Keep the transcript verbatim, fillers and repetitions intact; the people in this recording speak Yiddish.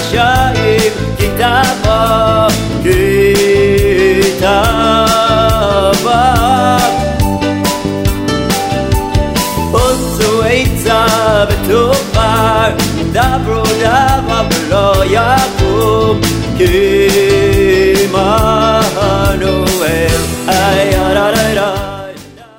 רשעים כתבה כתבה עוצו עצה ותאמר דברו דבר ולא יקום כמנו